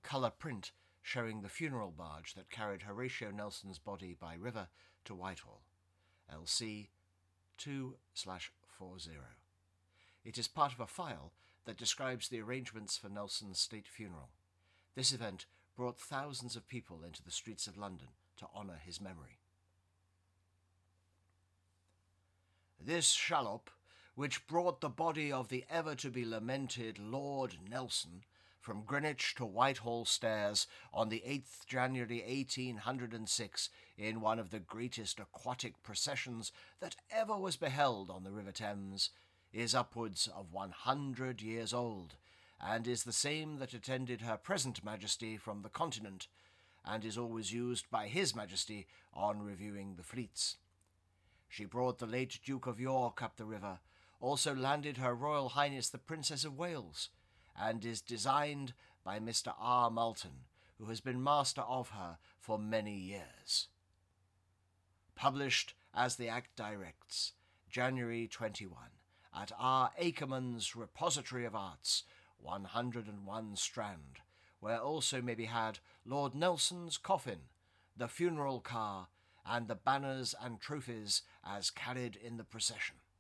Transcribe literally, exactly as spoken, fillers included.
colour print showing the funeral barge that carried Horatio Nelson's body by river to Whitehall, L C two forty. It is part of a file that describes the arrangements for Nelson's state funeral. This event brought thousands of people into the streets of London to honour his memory. This shallop, which brought the body of the ever-to-be-lamented Lord Nelson from Greenwich to Whitehall Stairs on the eighth of January eighteen hundred six in one of the greatest aquatic processions that ever was beheld on the River Thames, is upwards of one hundred years old, and is the same that attended her present Majesty from the Continent, and is always used by His Majesty on reviewing the fleets. She brought the late Duke of York up the river, also landed Her Royal Highness the Princess of Wales, and is designed by Mister R. Moulton, who has been master of her for many years. Published as the Act directs, January twenty-first, at R. Akerman's Repository of Arts, one hundred and one Strand, where also may be had Lord Nelson's coffin, the funeral car, and the banners and trophies as carried in the procession.